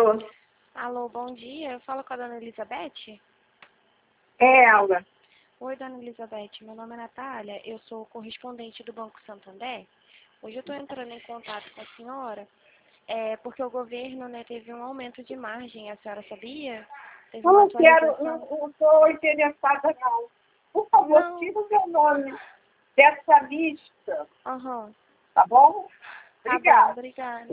Alô? Alô, bom dia. Eu falo com a dona Elizabeth? É ela. Oi, dona Elizabeth. Meu nome é Natália. Eu sou correspondente do Banco Santander. Hoje eu estou entrando em contato com a senhora porque o governo, né, teve um aumento de margem. A senhora sabia? Teve uma Não quero, atualização. não estou interessada não. Por favor, Não. tira o meu nome dessa lista, Aham. tá bom? Tá bom, Obrigada. obrigada.